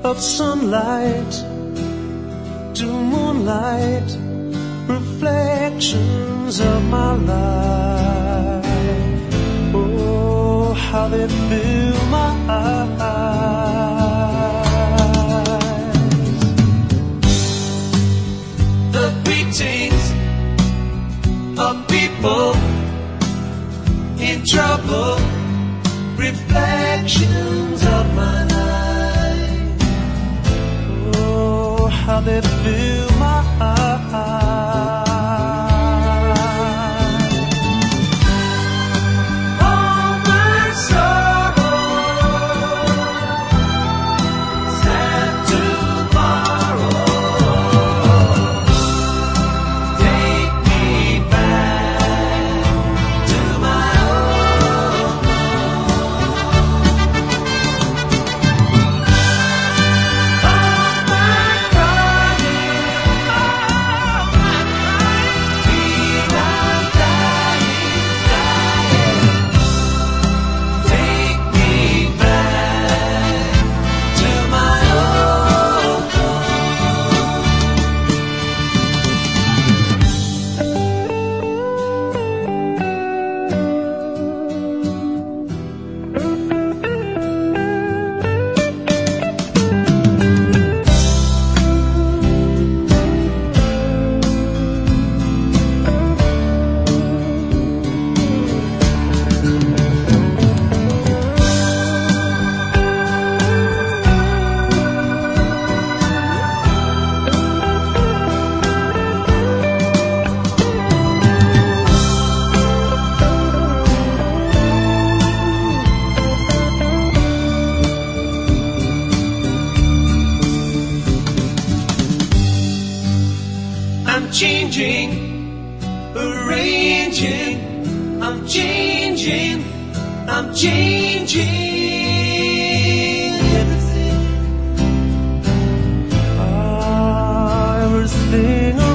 of sunlight to moonlight, reflections of my life. Oh, how they fill my eyes. The greetings of people in trouble, reflections of my life. Oh, how they fill my eyes. All my sorrow, sad tomorrow, take me back to my own home. All my crying, feel I'm dying, dying. Take me back to my own I'm changing, arranging, I'm changing, I'm changing everything. Everything